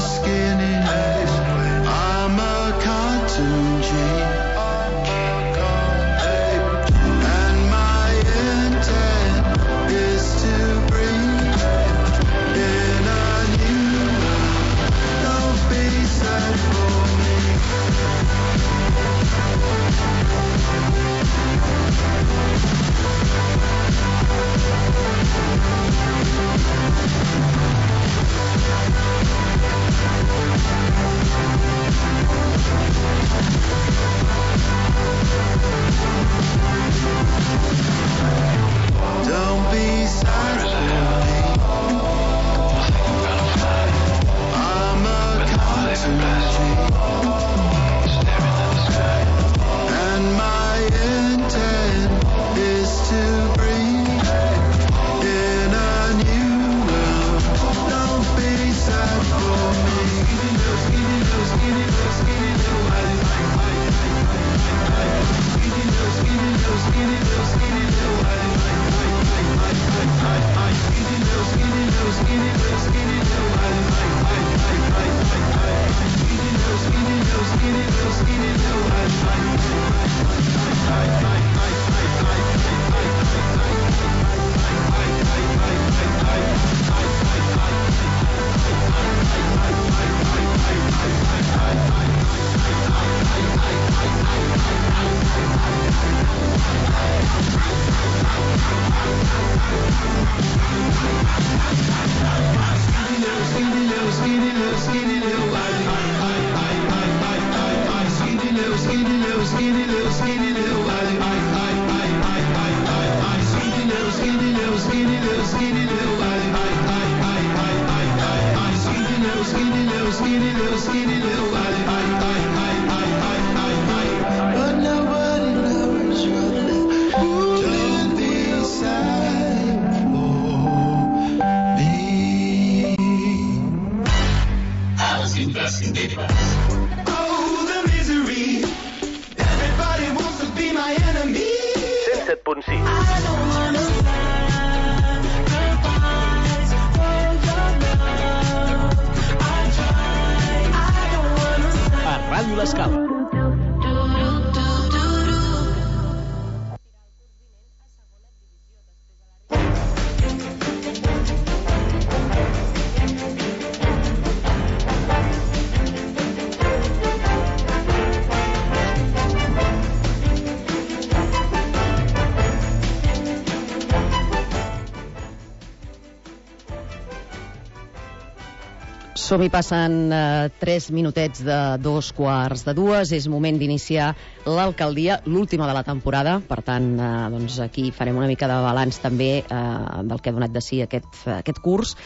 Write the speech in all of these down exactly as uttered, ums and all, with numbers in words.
Som-hi, passen eh, tres minutets de dos quarts de dues. És moment d'iniciar l'alcaldia, l'última de la temporada. Per tant, eh, doncs aquí farem una mica de balanç també eh, del que ha donat de si aquest, aquest curs.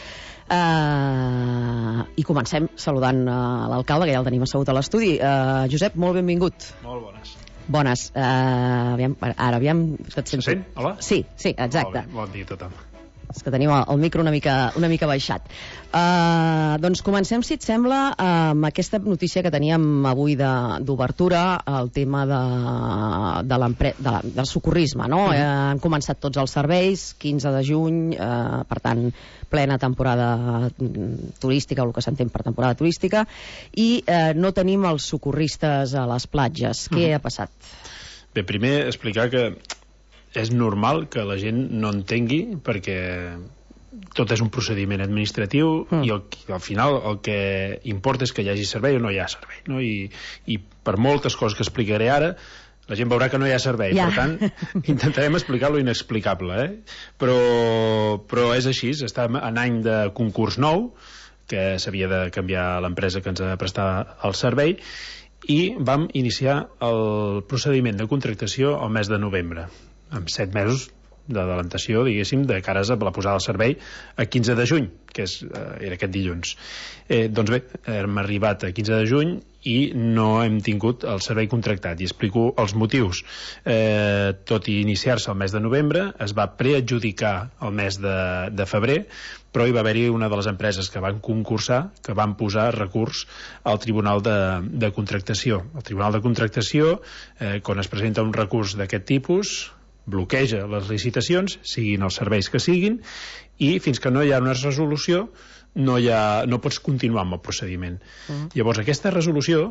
Eh, I comencem saludant eh, l'alcalde, que ja el tenim assegut a l'estudi. Eh, Josep, molt benvingut. Molt bones. Bones. Eh, aviam, ara, aviam... Se sent? Hola? Sí, sí, exacte. Bon dia a tothom. És que tenim el micro una mica, una mica baixat. Uh, doncs comencem, si et sembla, amb aquesta notícia que teníem avui d'obertura, el tema de, de de, del socorrisme, no? Mm. Uh, han començat tots els serveis, quinze de juny, uh, per tant, plena temporada turística, o el que s'entén per temporada turística, i uh, no tenim els socorristes a les platges. Mm. Què ha passat? Bé, primer explicar que és normal que la gent no entengui, perquè tot és un procediment administratiu mm. i el, al final el que importa és que hi hagi servei o no hi ha servei, no? I, i per moltes coses que explicaré ara la gent veurà que no hi ha servei, yeah. Per tant intentarem explicar lo inexplicable, eh? però, però és així, estem en any de concurs nou, que s'havia de canviar l'empresa que ens ha de prestar el servei, i vam iniciar el procediment de contractació al mes de novembre, amb set mesos d'adelantació, diguéssim, de cares a la posada al servei a quinze de juny, que és, eh, era aquest dilluns. Eh, doncs bé, hem arribat a quinze de juny i no hem tingut el servei contractat, i explico els motius. Eh, tot i iniciar-se el mes de novembre, es va preadjudicar el mes de, de febrer, però hi va haver-hi una de les empreses que van concursar, que van posar recurs al Tribunal de, de Contractació. El Tribunal de Contractació, eh, quan es presenta un recurs d'aquest tipus, bloqueja les licitacions, siguin els serveis que siguin, i fins que no hi ha una resolució, no, hi ha, no pots continuar amb el procediment. Uh-huh. Llavors, aquesta resolució,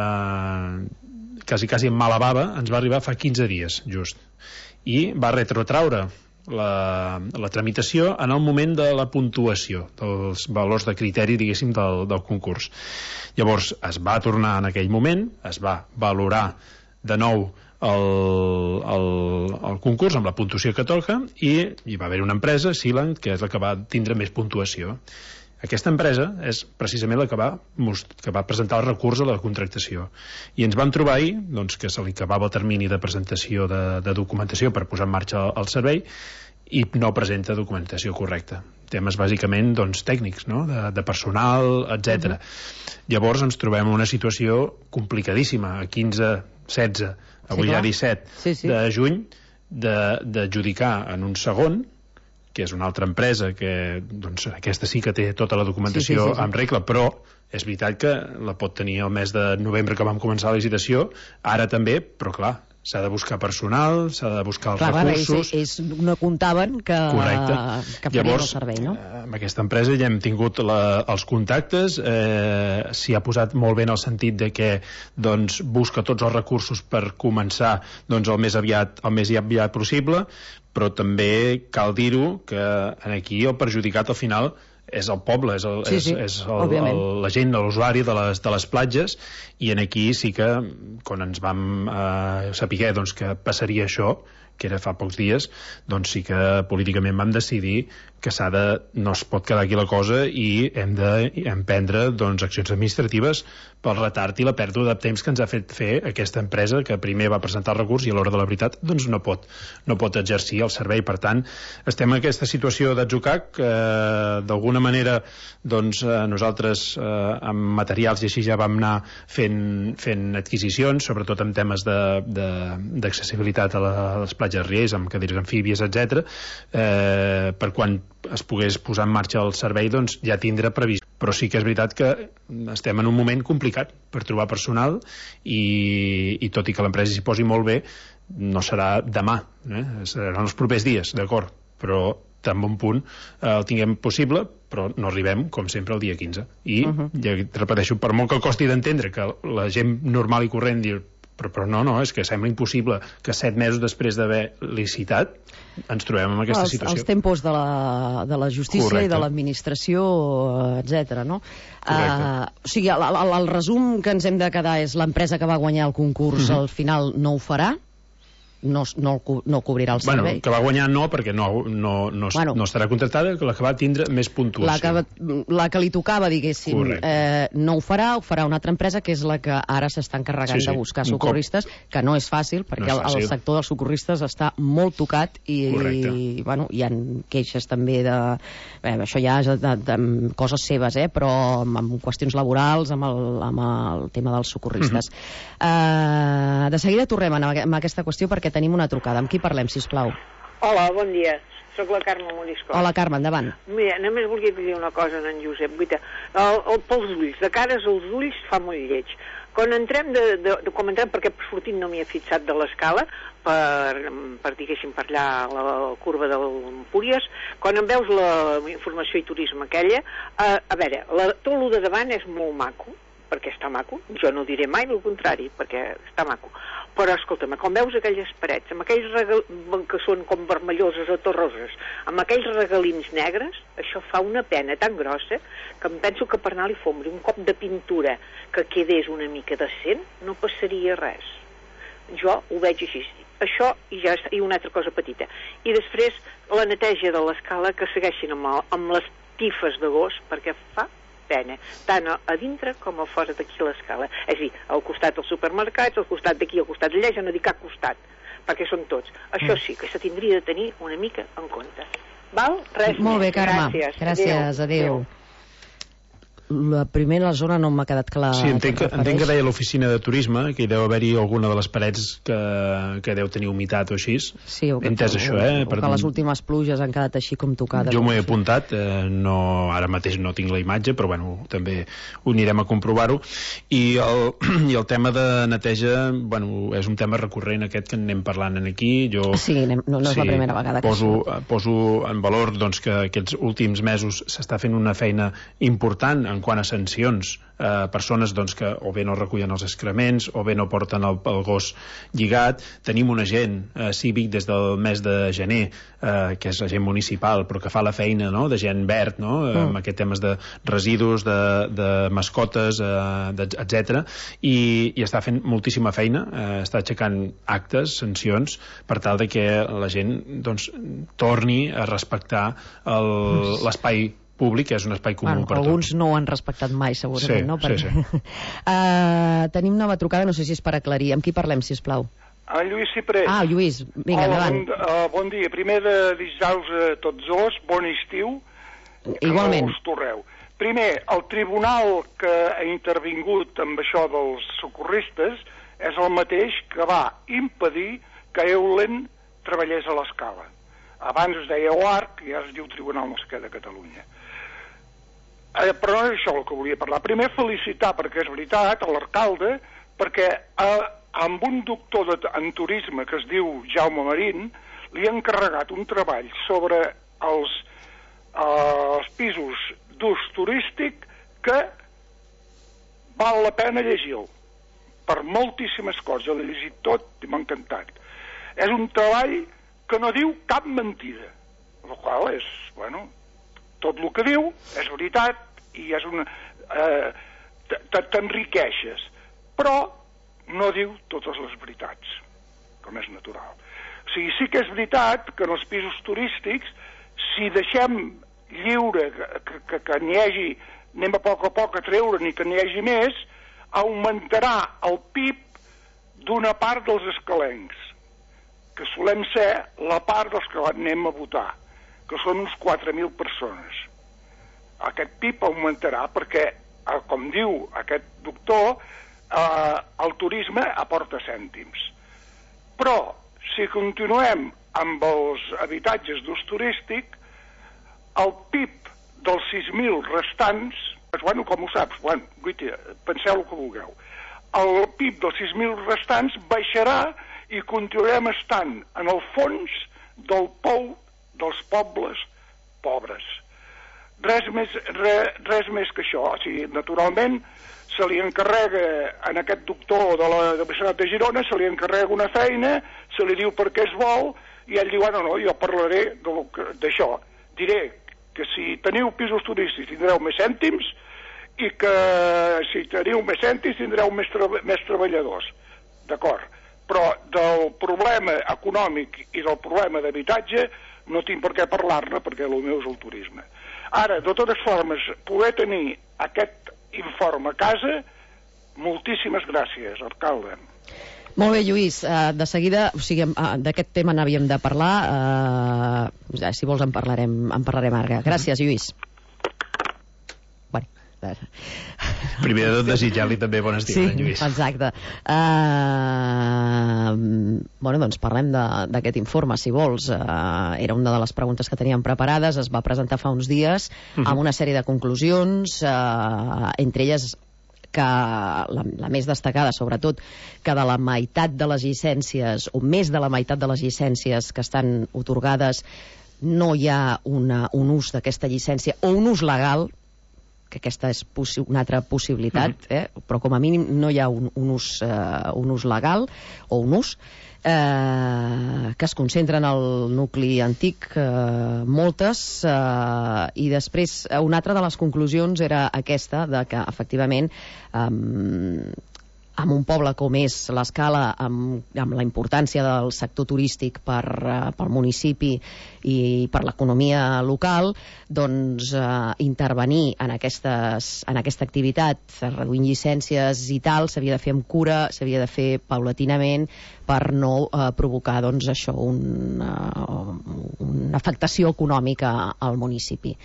eh, quasi, quasi en mala bava, ens va arribar fa quinze dies, just, i va retrotraure la, la tramitació en el moment de la puntuació, dels valors de criteri, diguéssim, del, del concurs. Llavors, es va tornar en aquell moment, es va valorar de nou el, el, el concurs amb la puntuació que toca, i hi va haver una empresa, Sealand, que és la que va tindre més puntuació. Aquesta empresa és precisament la que va, que va presentar el recurs a la contractació. I ens vam trobar ahir doncs, que se li acabava el termini de presentació de, de documentació per posar en marxa el, el servei, i no presenta documentació correcta. Temes bàsicament doncs, tècnics, no? de, de personal, etcètera. Uh-huh. Llavors ens trobem en una situació complicadíssima, a quinze, setze, avui ja disset sí, sí. de juny, d'adjudicar en un segon, que és una altra empresa que, doncs, aquesta sí que té tota la documentació sí, sí, sí, sí. en regla, però és veritat que la pot tenir el mes de novembre que vam començar la licitació, ara també, però clar, s'ha de buscar personal, s'ha de buscar els clar, recursos... Clar, ells, ells no comptaven que, que farien el servei, no? Amb aquesta empresa ja hem tingut la, els contactes, eh, s'hi ha posat molt bé en el sentit de que doncs, busca tots els recursos per començar doncs, el més aviat, el més aviat possible, però també cal dir-ho que aquí el perjudicat al final és el poble, és, el, sí, sí, és, és el, el, la gent, l'usuari de les, de les platges, i en aquí sí que quan ens vam eh, saber doncs, que passaria això, que era fa pocs dies, doncs sí que políticament vam decidir que s'ha de, no es pot quedar aquí la cosa i hem d'emprendre doncs, accions administratives pel retard i la pèrdua de temps que ens ha fet fer aquesta empresa que primer va presentar el recurs i a l'hora de la veritat doncs no pot, no pot exercir el servei. Per tant, estem en aquesta situació d'atzucac que eh, d'alguna manera doncs, eh, nosaltres eh, amb materials i així ja vam anar fent, fent adquisicions, sobretot en temes d'accessibilitat a, la, a les platges riers, amb cadires amfíbies, etcètera, eh, per quan es pogués posar en marxa el servei, doncs ja tindrà previst. Però sí que és veritat que estem en un moment complicat per trobar personal i, i tot i que l'empresa s'hi posi molt bé, no serà demà, eh? Seran els propers dies, d'acord, però tan bon punt eh, el tinguem possible, però no arribem, com sempre, el dia quinze. I, uh-huh. ja repeteixo, per molt que costi d'entendre que la gent normal i corrent dir però, però no, no, és que sembla impossible que set mesos després d'haver licitat ens trobem en aquesta els, situació. Els tempos de la, de la justícia Correcte. I de l'administració, etcètera, no? Uh, o sigui, el, el, el resum que ens hem de quedar és l'empresa que va guanyar el concurs uh-huh. al final no ho farà, no, no, no cobrirà el servei. Bueno, que va guanyar no, perquè no, no, no, bueno, no estarà contractada, la que va tindre més puntuació. La que, la que li tocava, diguéssim, eh, no ho farà, ho farà una altra empresa, que és la que ara s'està encarregant sí, sí. de buscar socorristes, que no és fàcil, perquè no és fàcil. El, el sector dels socorristes està molt tocat i, i bueno, hi ha queixes també de... Eh, això ja és de, de, de coses seves, eh, però amb, amb qüestions laborals, amb el, amb el tema dels socorristes. Uh-huh. eh, de seguida tornem a, a aquesta qüestió perquè tenim una trucada. Amb qui parlem, sisplau? Hola, bon dia. Soc la Carme Morisco. Hola, Carme, endavant. Mira, només volia dir una cosa a en Josep. Guita, el, el, pels ulls, de cares als ulls fa molt lleig. Quan entrem, de, de, de, com entrem perquè sortint no m'hi he fixat de l'escala, per, per diguéssim, per allà la, la curva de l'Empúries, quan em veus la informació i turisme aquella, a, a veure, la, tot el de davant és molt maco, perquè està maco, jo no diré mai el contrari, perquè està maco, però escolta'm, quan veus aquelles parets, amb aquells regal... que són com vermelloses o torroses, amb aquells regalins negres, això fa una pena tan grossa que em penso que per anar-li fondre un cop de pintura que quedés una mica decent, no passaria res. Jo ho veig així. Això i ja i una altra cosa petita. I després la neteja de l'escala que segueixin amb, el, amb les tifes de gos, perquè fa pena, tant a, a dintre com a fora d'aquí l'escala. És a dir, al costat dels supermercats, al costat d'aquí, al costat d'allà, ja no dic cap costat, perquè són tots. Això sí, que se tindria de tenir una mica en compte. Val? Res Molt més. bé, Carme. Gràcies. Gràcies, adéu. adéu. la primera zona no m'ha quedat clar. Sí, entenc que, entenc que deia l'oficina de turisme, que hi deu haver-hi alguna de les parets que, que deu tenir humitat o així. Sí, o que, entès o, això, eh? O per... que les últimes pluges han quedat així com tocades. Jo m'ho he apuntat, eh, no, ara mateix no tinc la imatge, però bueno, també ho anirem a comprovar-ho. I el, i el tema de neteja, bueno, és un tema recurrent aquest que anem parlant aquí. Jo, sí, anem, no, no és sí, la primera vegada que poso, poso en valor doncs, que aquests últims mesos s'està fent una feina important en quant a sancions, eh, persones doncs, que o bé no recullen els excrements o bé no porten el, el gos lligat. Tenim un agent eh, cívic des del mes de gener, eh, que és agent municipal, però que fa la feina, no?, de gent verd, no?, mm. amb aquests temes de residus, de, de mascotes, eh, etcètera, i, i està fent moltíssima feina, eh, està aixecant actes, sancions, per tal de que la gent doncs, torni a respectar l'espai públic, que és un espai comú bueno, per alguns tots. no ho han respectat mai, segurament, sí, no? Per... Sí, sí. uh, tenim nova trucada, no sé si és per aclarir. Amb qui parlem, sisplau? En Lluís Ciprés. Ah, Lluís, vinga, Hola, endavant. Bon, uh, bon dia. Primer de desitjar-vos a tots dos bon estiu. Igualment. Que us torreu. Primer, el tribunal que ha intervingut amb això dels socorristes és el mateix que va impedir que Eulen treballés a l'Escala. Abans es deia O A R C i ara es diu Tribunal no sé què de Catalunya. Eh, però no és això el que volia parlar. Primer, felicitar, perquè és veritat, a l'alcalde, perquè eh, amb un doctor de, en turisme que es diu Jaume Marín, li ha encarregat un treball sobre els, eh, els pisos d'ús turístic que val la pena llegir-lo, per moltíssimes coses. Jo l'he llegit tot i m'ha encantat. És un treball que no diu cap mentida, el qual és, bueno, tot el que diu és veritat i és una... Eh, t'enriqueixes, però no diu totes les veritats, com és natural. O sigui, sí que és veritat que en els pisos turístics, si deixem lliure que, que, que n'hi hagi, anem a poc a poc a treure ni que n'hi hagi més, augmentarà el P I B d'una part dels escalencs, que solem ser la part dels que anem a votar, que són uns quatre mil persones. Aquest P I B augmentarà perquè, com diu aquest doctor, eh, el turisme aporta cèntims. Però, si continuem amb els habitatges d'ús turístic, el P I B dels sis mil restants, bueno, com ho saps, bueno, guiti, penseu el que vulgueu, el P I B dels sis mil restants baixarà i continuarem estant en el fons del pou dels pobles pobres. Res més, re, res més que això. O sigui, naturalment, se li encarrega a aquest doctor de la Universitat de Girona, se li encarrega una feina, se li diu per què es vol, i ell diu, ah, no, no, jo parlaré d'això. Diré que si teniu pisos turístics tindreu més cèntims i que si teniu més cèntims tindreu més, tra més treballadors. D'acord. Però del problema econòmic i del problema d'habitatge no tinc per què parlar-ne, perquè el meu és el turisme. Ara, de totes formes, poder tenir aquest informe a casa, moltíssimes gràcies, alcalde. Molt bé, Lluís, uh, de seguida, o sigui, uh, d'aquest tema n'havíem de parlar, uh, si vols en parlarem, en parlarem ara. Gràcies, Lluís. Bueno, primer de tot desitjar-li també bon estiu, sí, eh, Lluís. Exacte. Uh, bueno, doncs parlem d'aquest informe, si vols. Uh, era una de les preguntes que teníem preparades, es va presentar fa uns dies uh-huh. amb una sèrie de conclusions, uh, entre elles que la, la més destacada, sobretot, que de la meitat de les llicències, o més de la meitat de les llicències que estan otorgades, no hi ha una, un ús d'aquesta llicència, o un ús legal, que aquesta és una altra possibilitat, eh? Però com a mínim no hi ha un, un, ús, uh, un ús legal o un ús eh, que es concentra en el nucli antic, eh, moltes, eh, i després una altra de les conclusions era aquesta, de que efectivament eh, en un poble com és l'Escala, amb, amb la importància del sector turístic per, uh, pel municipi i per l'economia local, doncs uh, intervenir en, aquestes, en aquesta activitat, reduint llicències i tal, s'havia de fer amb cura, s'havia de fer paulatinament per no uh, provocar doncs, això, un, uh, una afectació econòmica al municipi.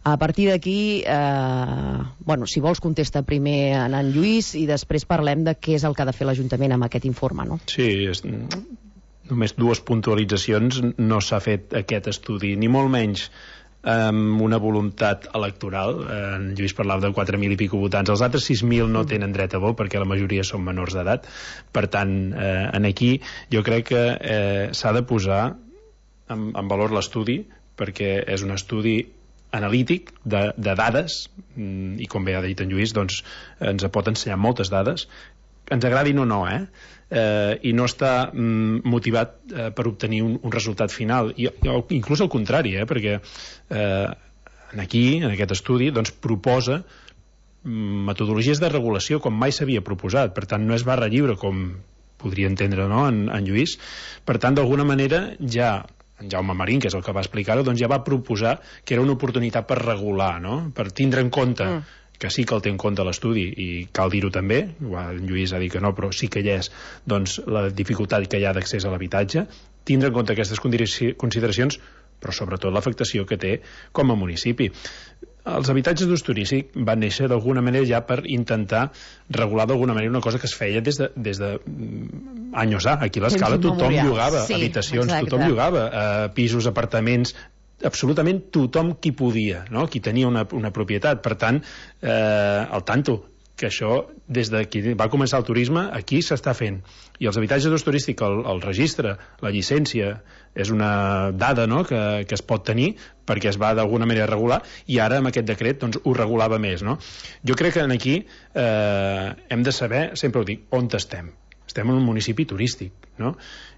A partir d'aquí, eh, bueno, si vols contesta primer en en Lluís i després parlem de què és el que ha de fer l'Ajuntament amb aquest informe, no? Sí, és, només dues puntualitzacions. No s'ha fet aquest estudi, ni molt menys amb una voluntat electoral. En Lluís parlava de quatre mil i pico votants. Els altres sis mil no tenen dret a vot perquè la majoria són menors d'edat. Per tant, eh, en aquí jo crec que eh, s'ha de posar en, en valor l'estudi, perquè és un estudi analític de, de dades, i com bé ha dit en Lluís, doncs ens pot ensenyar moltes dades, ens agradin o no, eh? Eh, i no està mm, motivat eh, per obtenir un, un resultat final, I, inclús al contrari, eh? Perquè eh, aquí, en aquest estudi, doncs proposa metodologies de regulació com mai s'havia proposat. Per tant, no és barra lliure, com podria entendre, no?, en, en Lluís. Per tant, d'alguna manera, ja en Jaume Marín, que és el que va explicar-ho, doncs ja va proposar que era una oportunitat per regular, no?, per tindre en compte, mm. que sí que el té en compte l'estudi, i cal dir-ho també, en Lluís ha dit que no, però sí que hi és, doncs, la dificultat que hi ha d'accés a l'habitatge, tindre en compte aquestes consideracions, però sobretot l'afectació que té com a municipi. Els habitatges d'ús turístic van néixer d'alguna manera ja per intentar regular d'alguna manera una cosa que es feia des de, des de anys A. Aquí a l'Escala tothom llogava sí, habitacions, exacte. Tothom llogava eh, pisos, apartaments, absolutament tothom qui podia, no?, qui tenia una, una propietat. Per tant, eh, al tanto, que això, des de que va començar el turisme, aquí s'està fent. I els habitatges d'ús turístic, el, el registre, la llicència, és una dada, no?, que, que es pot tenir perquè es va d'alguna manera regular, i ara amb aquest decret doncs, ho regulava més, no? Jo crec que aquí eh, hem de saber, sempre ho dic, on estem. Estem en un municipi turístic, no?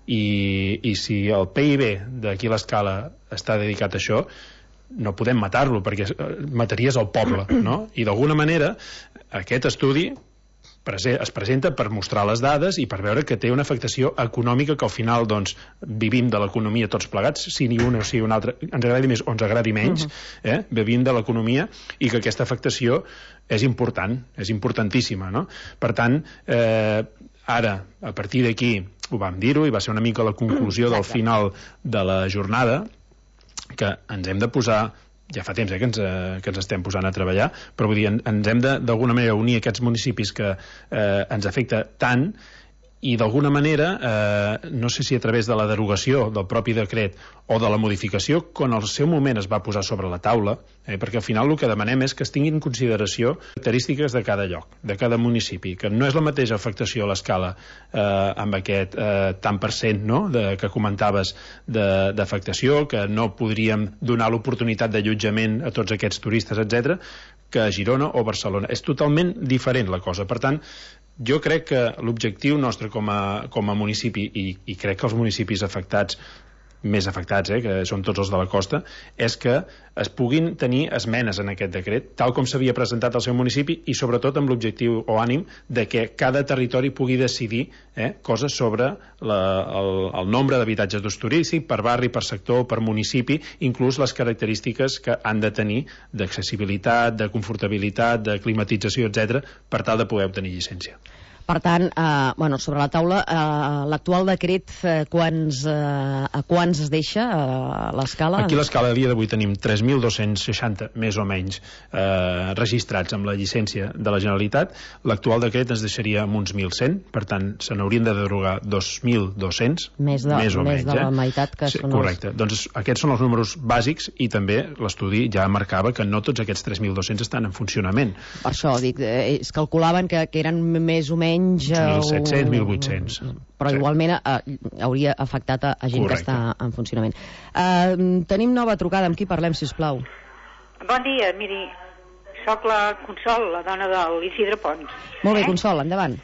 I, i si el P I B d'aquí a l'Escala està dedicat a això, no podem matar-lo, perquè mataries el poble, no? I d'alguna manera aquest estudi es presenta per mostrar les dades i per veure que té una afectació econòmica, que al final doncs, vivim de l'economia tots plegats, si ni un o si un altre ens agradi més o ens agradi menys, eh? Vivim de l'economia, i que aquesta afectació és important, és importantíssima, no? Per tant, eh, ara, a partir d'aquí, ho vam dir-ho, i va ser una mica la conclusió del final de la jornada, que ens hem de posar, ja fa temps eh, que, ens, eh, que ens estem posant a treballar, però vull dir, en, ens hem d'alguna manera unir aquests municipis que eh, ens afecta tant, i d'alguna manera, eh, no sé si a través de la derogació del propi decret o de la modificació, quan al seu moment es va posar sobre la taula, eh, perquè al final el que demanem és que es tinguin en consideració característiques de cada lloc, de cada municipi, que no és la mateixa afectació a l'Escala eh, amb aquest eh, tant per cent, no?, de, que comentaves d'afectació, que no podríem donar l'oportunitat d'allotjament a tots aquests turistes, etcètera, que a Girona o Barcelona. És totalment diferent la cosa. Per tant, jo crec que l'objectiu nostre com a, com a municipi, i, i crec que els municipis afectats, més afectats, eh, que són tots els de la costa, és que es puguin tenir esmenes en aquest decret, tal com s'havia presentat al seu municipi, i sobretot amb l'objectiu o ànim de que cada territori pugui decidir eh, coses sobre la, el, el nombre d'habitatges d'ús turístic, per barri, per sector, per municipi, inclús les característiques que han de tenir d'accessibilitat, de confortabilitat, de climatització, etcètera, per tal de poder obtenir llicència. Per tant, eh, bueno, sobre la taula, eh, l'actual decret, eh, quants, eh, a quants es deixa eh, l'Escala? Aquí a l'Escala a dia d'avui tenim tres mil dos-cents seixanta, més o menys, eh, registrats amb la llicència de la Generalitat. L'actual decret ens deixaria amb uns mil cent, per tant, se n'haurien de derogar dos mil dos-cents, més, de, més o més menys. de la eh? meitat que sí, són correcte. els... Doncs aquests són els números bàsics, i també l'estudi ja marcava que no tots aquests tres mil dos-cents estan en funcionament. Per això, dic, eh, es calculaven que, que eren més o menys mil set-cents, mil vuit-cents. Però sí. Igualment eh, hauria afectat a, a gent Correcte. Que està en funcionament. Eh, tenim nova trucada, amb qui parlem, sisplau? Bon dia, miri, sóc la Consol, la dona de l'Isidre Pons. Molt bé, eh? Consol, endavant.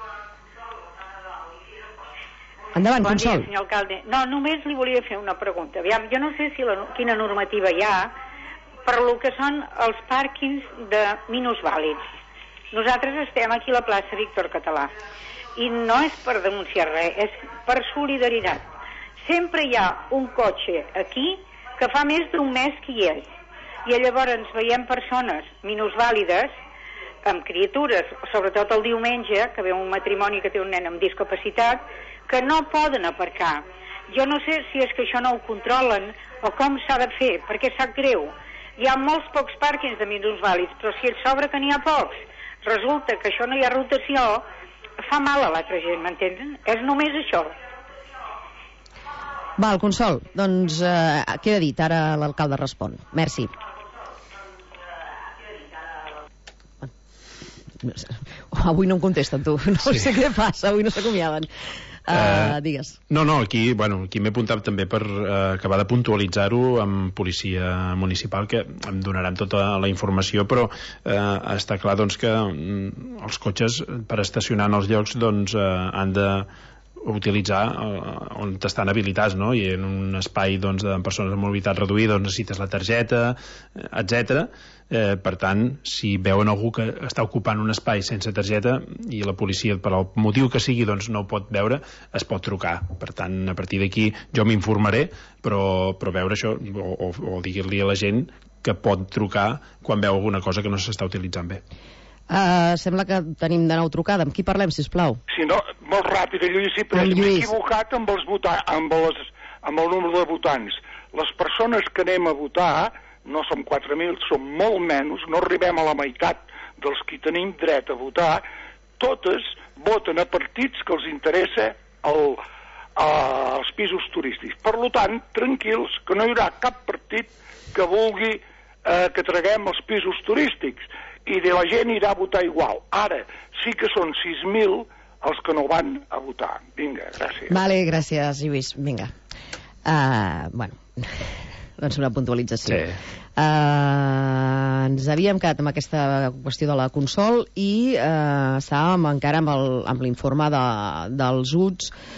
Endavant, bon Consol. Bon dia, senyor alcalde. No, només li volia fer una pregunta. Aviam, jo no sé si la, quina normativa hi ha per lo que són els pàrquings de minusvàlids. Nosaltres estem aquí a la plaça Víctor Català, i no és per denunciar res, és per solidaritat. Sempre hi ha un cotxe aquí que fa més d'un mes que hi és, i llavors ens veiem persones minusvàlides, amb criatures, sobretot el diumenge, que ve un matrimoni que té un nen amb discapacitat, que no poden aparcar. Jo no sé si és que això no ho controlen o com s'ha de fer, perquè sap greu. hi ha molts pocs pàrquings de minusvàlids, però si et sobra que n'hi ha pocs, resulta que això no hi ha rotació, fa mal a l'altra gent, m'entenen? És només això. Val, Consol, doncs eh, queda dit, ara l'alcalde respon. Merci. Avui no em contesten, tu. No sí. sé què passa, avui no s'acomiaden. Uh, uh, digues. No, no, aquí, bueno, aquí m'he apuntat també per uh, acabar de puntualitzar-ho amb policia municipal, que em donaran tota la informació, però uh, està clar doncs, que um, els cotxes per estacionar en els llocs doncs, uh, han de utilitzar uh, on estan habilitats, no? I en un espai doncs, de persones amb mobilitat reduïda doncs, necessites la targeta, etcètera. Eh, per tant, si veuen algú que està ocupant un espai sense targeta i la policia, per al motiu que sigui, doncs no ho pot veure, es pot trucar. Per tant, a partir d'aquí jo m'informaré, però, però veure això, o, o, o dir-li a la gent que pot trucar quan veu alguna cosa que no s'està utilitzant bé. Uh, sembla que tenim de nou trucada. Amb qui parlem, sisplau? Sí, no, molt ràpid, Lluís, sí, però m'he equivocat amb, els vota amb, les, amb el número de votants. Les persones que anem a votar no som quatre mil, som molt menys, no arribem a la meitat dels que tenim dret a votar. Totes voten a partits que els interessa el, a, els pisos turístics. Per tant, tranquils, que no hi haurà cap partit que vulgui eh, que traguem els pisos turístics, i de la gent irà a votar igual. Ara sí que són sis mil els que no van a votar. Vinga, gràcies. Vale, gràcies, Lluís. Vinga. Uh, bueno, doncs una puntualització. Sí. Uh, ens havíem quedat amb aquesta qüestió de la Consol i uh, estàvem encara amb l'informe de, dels U T S,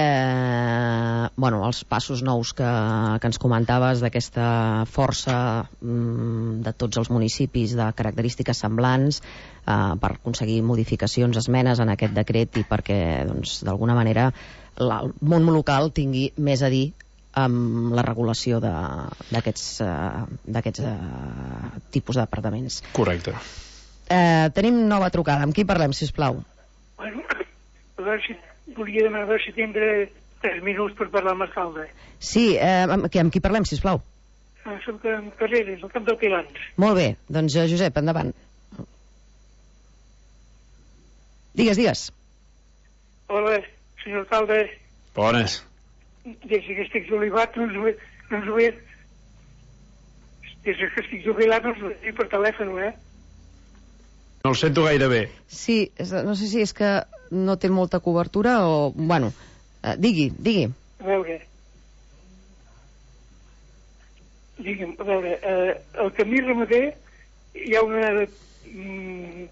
eh, bueno, els passos nous que, que ens comentaves d'aquesta força mm, de tots els municipis de característiques semblants eh, per aconseguir modificacions, esmenes en aquest decret i perquè doncs, d'alguna manera la, el món local tingui més a dir amb la regulació d'aquests uh, uh, tipus d'apartaments. Correcte. Eh, tenim nova trucada. Amb qui parlem, sisplau? Bueno, a veure si volia demanar a veure si tindré tres minuts per parlar amb l'alcalde. Sí, eh, amb, amb qui parlem, sisplau? Ah, som en Carreres, al camp del Pilans. Molt bé, doncs uh, Josep, endavant. Digues, digues. Hola, senyor alcalde. Bones. Des que estic jubilat no ens ve, no ens ve, des que estic jubilat no ens ve per telèfon, eh? No el sento gaire bé. Sí, no sé si és que no té molta cobertura o... Bueno, eh, digui, digui. A veure... Digue'm, a veure, eh, al camí ramader hi ha una... Mm...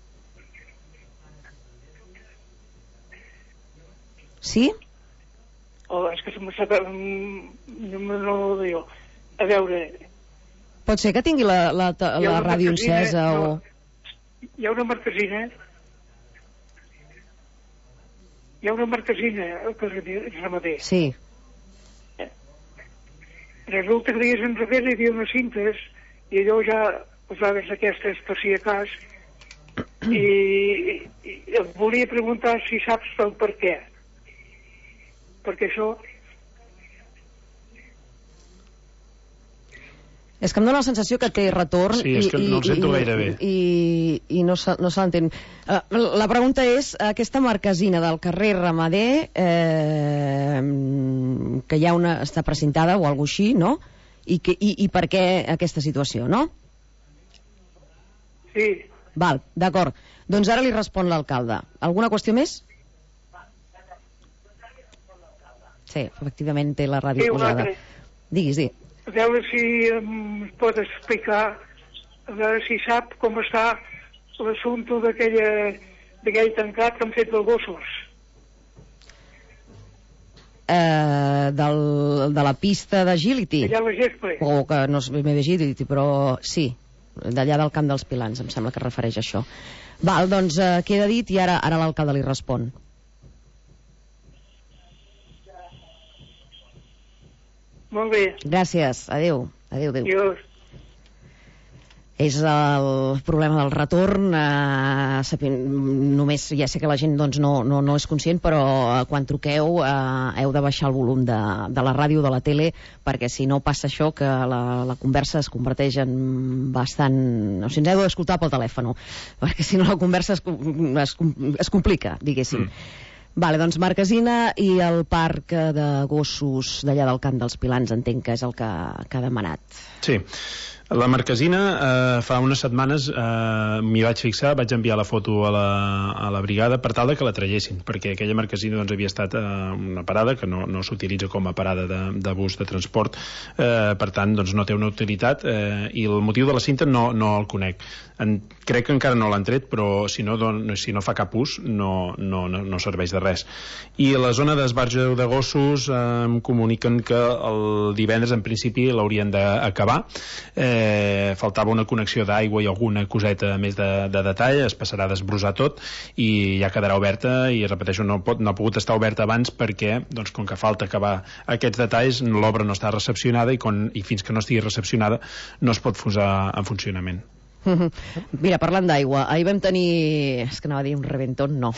Sí? Oh, és que se m'ha sapat... No me no ho diu. A veure... Pot ser que tingui la, la, la, la ràdio encesa no, o... Hi ha una marquesina... Hi ha una marquesina al carrer ramader. Sí. Resulta que dies enrere hi havia unes cintes i allò ja posaves aquestes per si a cas i, i, i volia preguntar si saps el per què. Perquè això... És que em dóna la sensació que té retorn sí, és que i, no el sento i, gaire bé. i, i, i no se, no se l'entén. Uh, la pregunta és, aquesta marquesina del carrer Ramader, eh, que hi ha una, està precintada o alguna així, no? I, que, i, i per què aquesta situació, no? Sí. Val, d'acord. Doncs ara li respon l'alcalde. Alguna qüestió més? Sí, efectivament té la ràdio sí, posada. Diguis, diguis. A veure si em pot explicar, a veure si sap com està l'assumpte d'aquell tancat que han fet els gossos. Eh, del, de la pista d'agility? Allà a la gespa. O que no és bé d'agility, però sí, d'allà del camp dels Pilans, em sembla que es refereix a això. Val, doncs eh, queda dit i ara, ara l'alcalde li respon. Molt bé. Gràcies. Adéu. Adéu, adéu. Adiós. és el problema del retorn. Eh, sapent, només, ja sé que la gent doncs, no, no, no és conscient, però eh, quan truqueu eh, heu de baixar el volum de, de la ràdio, de la tele, perquè si no passa això, que la, la conversa es converteix en bastant... O sigui, ens heu d'escoltar pel telèfon, perquè si no la conversa es, es, es complica, diguéssim. Mm. Vale, doncs Marquesina i el parc de gossos d'allà del Camp dels Pilans entenc que és el que, que ha demanat. Sí. La Marquesina, eh, fa unes setmanes eh, m'hi vaig fixar, vaig enviar la foto a la, a la brigada per tal de que la traiessin, perquè aquella Marquesina doncs, havia estat eh, una parada que no, no s'utilitza com a parada de, de bus de transport, eh, per tant doncs, no té una utilitat, eh, i el motiu de la cinta no, no el conec. En, crec que encara no l'han tret, però si no, don, si no fa cap ús no, no, no, no serveix de res. I a la zona d'esbarge de gossos eh, em comuniquen que el divendres en principi l'haurien d'acabar. eh, Eh, faltava una connexió d'aigua i alguna coseta més de, de detall, es passarà a desbrossar tot i ja quedarà oberta, i repeteixo, no, pot, no ha pogut estar oberta abans perquè, doncs, com que falta acabar aquests detalls, l'obra no està recepcionada i, quan, i fins que no estigui recepcionada no es pot posar en funcionament. Mira, parlant d'aigua, ahir vam tenir, és que anava a dir un reventón, no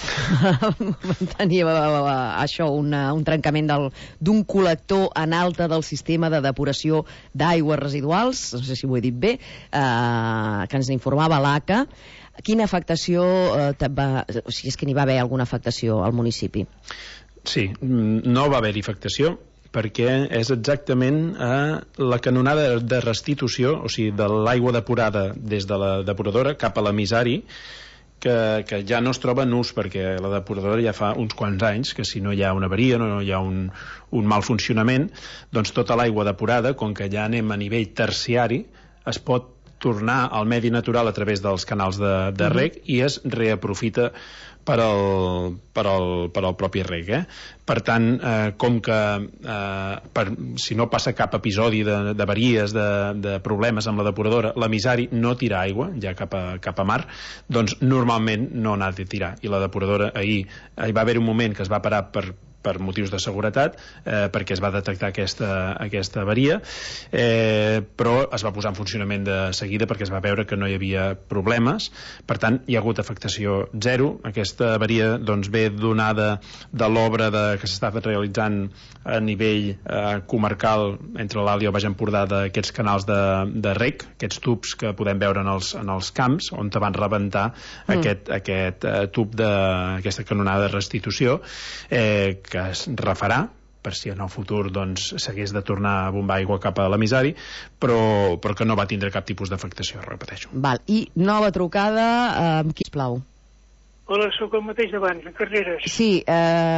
vam tenir això, una, un trencament d'un col·lector en alta del sistema de depuració d'aigües residuals, no sé si ho he dit bé, eh, que ens informava l'A C A. Quina afectació eh, va, o sigui, és que n'hi va haver alguna afectació al municipi? Sí, no va haver-hi afectació perquè és exactament eh, la canonada de restitució, o sigui, de l'aigua depurada des de la depuradora cap a l'emissari, que, que ja no es troba en ús, perquè la depuradora ja fa uns quants anys que si no hi ha una avaria, no hi ha un, un mal funcionament, doncs tota l'aigua depurada, com que ja anem a nivell terciari, es pot tornar al medi natural a través dels canals de, de reg mm-hmm. i es reaprofita per al, per al, per al propi reg. Eh? Per tant, eh, com que eh, per, si no passa cap episodi d'avaries, de, de, de problemes amb la depuradora, l'emissari no tira aigua ja cap a, cap a mar, doncs normalment no n'ha de tirar. I la depuradora ahir, hi va haver un moment que es va parar per per motius de seguretat, eh, perquè es va detectar aquesta, aquesta avaria, eh, però es va posar en funcionament de seguida perquè es va veure que no hi havia problemes. Per tant, hi ha hagut afectació zero. Aquesta avaria doncs, ve donada de l'obra que s'està realitzant a nivell eh, comarcal entre l'Alt i el Baix Empordà d'aquests canals de, de reg, aquests tubs que podem veure en els, en els camps, on te van rebentar mm. aquest, aquest eh, tub d'aquesta canonada de restitució, eh, que es refarà per si en el futur doncs, s'hagués de tornar a bombar aigua cap a l'emissari, però, però que no va tindre cap tipus d'afectació, repeteixo. Val. I nova trucada, eh, amb qui, sisplau? Hola, sóc el mateix d'abans, en Carreres. Sí, eh,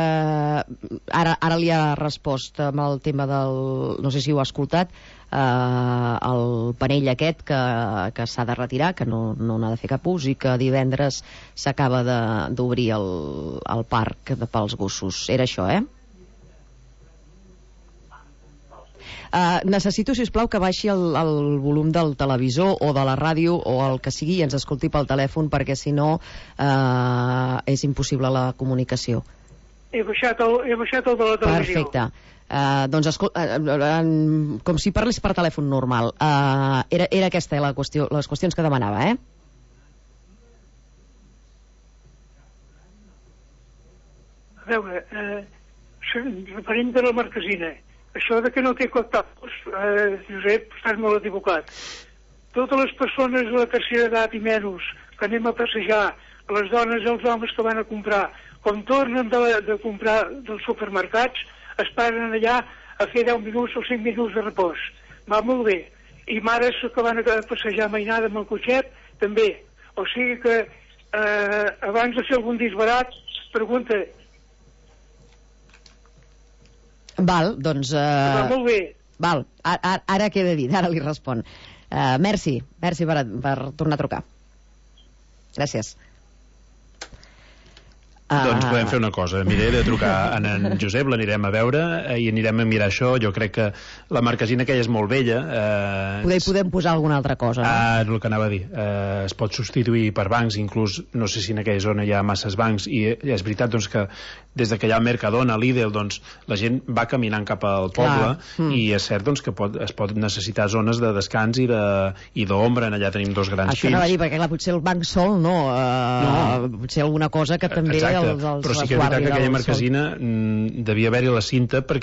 ara, ara li ha respost amb el tema del... no sé si ho ha escoltat, eh, el panell aquest que, que s'ha de retirar, que no, no n'ha de fer cap ús, i que divendres s'acaba d'obrir el, el parc de, pels gossos. Era això, eh? Uh, necessito, sisplau, que baixi el, el volum del televisor o de la ràdio o el que sigui i ens escolti pel telèfon, perquè si no uh, és impossible la comunicació. He baixat el, he baixat el de la televisió. Perfecte. Uh, doncs escol uh, uh, com si parlis per telèfon normal. Uh, era, era aquesta la qüestió, les qüestions que demanava, eh? A veure, eh, referent de la Marquesina, això de que no té contactes, eh, Josep, estàs molt equivocat. Totes les persones de la tercera edat i menys que anem a passejar, les dones i els homes que van a comprar, com tornen de, de comprar dels supermercats, es paren allà a fer deu minuts o cinc minuts de repòs. Va molt bé. I mares que van a passejar mainada amb el cotxet, també. O sigui que eh, abans de fer algun disbarat, pregunta... Val, doncs... Uh, va molt bé. Val, ara, ara queda dit, ara li respon. Uh, merci, merci per, per tornar a trucar. Gràcies. Doncs podem fer una cosa, miraré de trucar a en Josep, l'anirem a veure i anirem a mirar això. Jo crec que la marquesina aquella és molt vella. Eh, Poder hi podem posar alguna altra cosa, no? Ah, és el que anava a dir. Eh, es pot substituir per bancs, inclús no sé si en aquella zona hi ha masses bancs, i és veritat doncs, que des de que hi ha el Mercadona, l'Idel, doncs, la gent va caminant cap al poble. Mm. I és cert doncs, que pot, es pot necessitar zones de descans i d'ombra. Allà tenim dos grans Això pins. Això anava a dir, perquè clar, potser el banc sol no, uh, no. Potser alguna cosa que també Exacte. els, els però sí que és veritat que aquella marquesina mm, devia haver-hi la cinta perquè